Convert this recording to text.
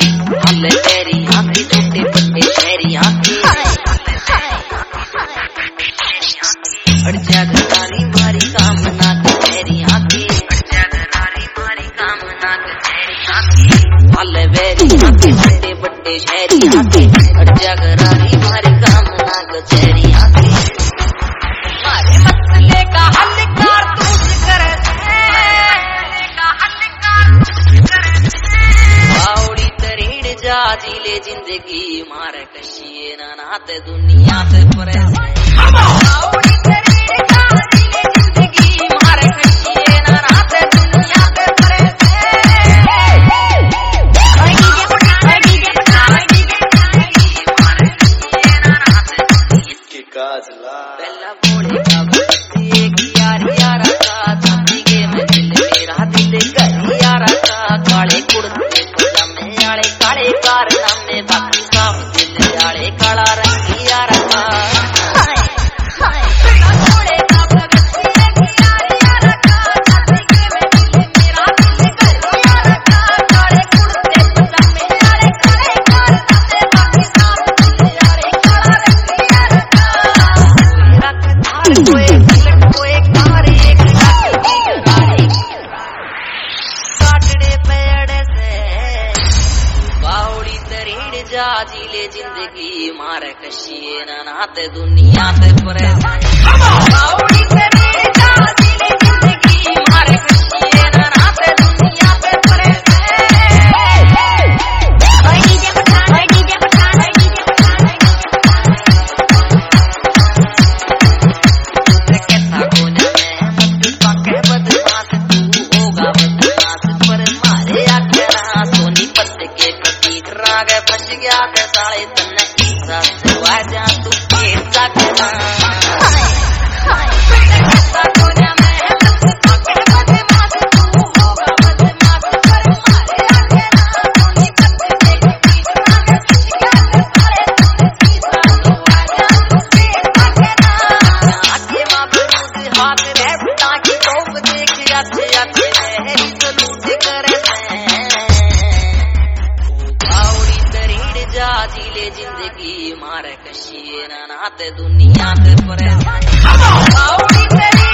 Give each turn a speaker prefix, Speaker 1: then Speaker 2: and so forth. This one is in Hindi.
Speaker 1: हल्ले तेरी आंखें छोटे बड़े शहरी आंखें अड़ जा गरारी मारी काम ना तेरी आंखें हल्ले बेरी आंखें छोटे बड़े शहरी आंखें अड़ जा गरारी मारी काम ना तेरी आंखें मारे मसले का हल कर तू करे बावड़ी तरीड़ जा जिले जिंदगी मार कशिए ना नाते दुनिया से परे बावड़ी तरीड़ जा जिले जिंदगी मार कशिए ना नाते दुनिया से परे
Speaker 2: इसके काजला
Speaker 1: पहला बोले का बस्ती एक यारा का छाती के में दिल मेरा दिल कर यारा का काले कुर्ते पजामे आले काले कारनामे बाकी साफ दिल आले काला रंग यारा का पहला बोले का बस्ती एक यारा का छाती के में दिल मेरा दिल कर यारा का काले कुर्ते पजामे आले काले कारनामे बाकी साफ दिल आले काला रंग यारा का कोई कार एक काटड़े पेड़ से बावड़ी तरीड़ जा जिले जिंदगी मार कशिए ना नाते दुनिया से परे बावड़ी तरीड़ जा जिले जिंदगी मार कशिए ना नाते दुनिया से परे फंस गया के साले तन्ने ईसा से वाजा तू कैसा करना कैसा कोना में तू पके बदमाश तू होगा बदमाश पर मारे आके ना सोनी पत्ते के ईसा के फंस गया के साले तन्ने ईसा से वाजा तू कैसा करना आके बाबूज हाथ रे ताकि तोप देख अच्छे अच्छे मेरी सलूट करे जिले जिंदगी मार कशिए ना नाते दुनिया से परे